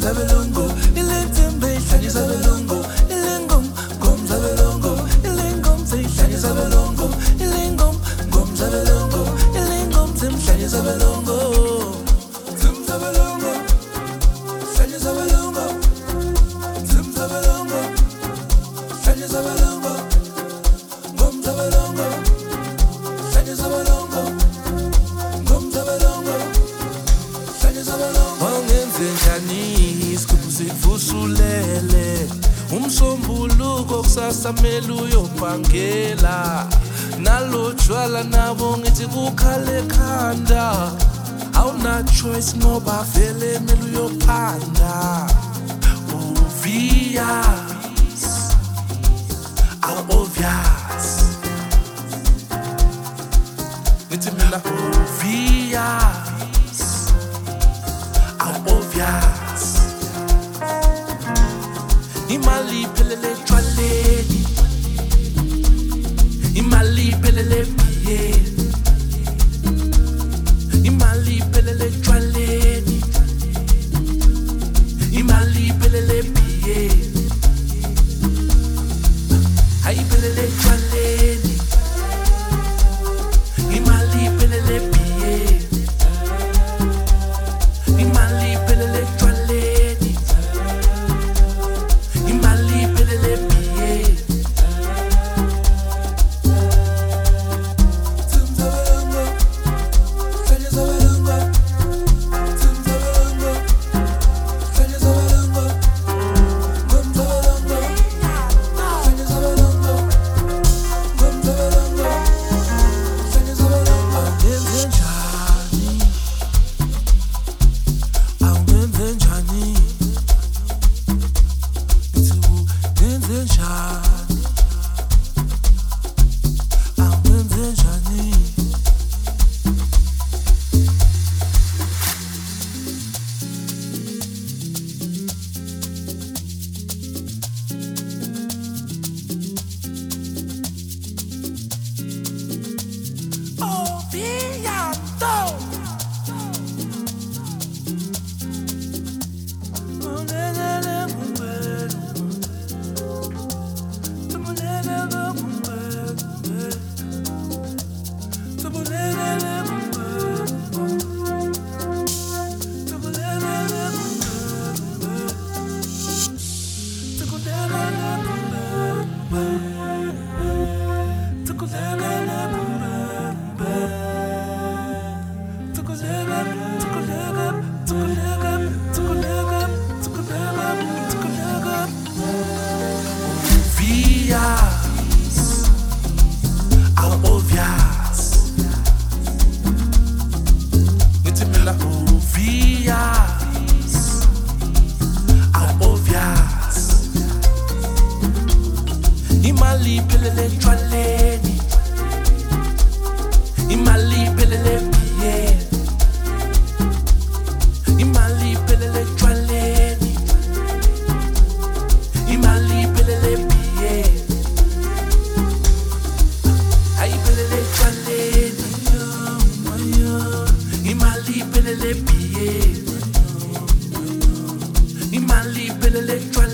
zabelungu, ilentembe ihlanye zabelungu, ilengom ngom zabelungu, ilengom ihlanye zabelungu, ilengom ngom zabelungu, ilengom ihlanye zabelungu, zabelungu, ihlanye zabelungu, zabelungu, ihlanye zabelungu, ngom zabelungu, ihlanye zabelungu, ngom zabelungu, ihlanye zabelungu. Wangenzenjani isigubhu sikuvusulele, umsombuluko kusasa mele uyobhangela, nalo jwala nabo ngithi kukhale ekhanda, awuna choice ngoba vele mele uyophanda. Obvious, obvious, ngithi mina obvious, obvious. Imali iphelele etshwaleni, imali iphelele ebhiyeni, imali iphelele etshwaleni, imali iphelele ebhiyeni, ayiphelele etshwaleni, imali iphelele ebhiyeni, imali iphelele etshwaleni, imali iphelele ebhiyeni. Imali iphelele etshwaleni, imali iphelele ebhiyeni, imali iphelele etshwaleni, imali iphelele ebhiyeni, ayiphelele etshwaleni, imali iphelele ebhiyeni, imali iphelele etshwaleni.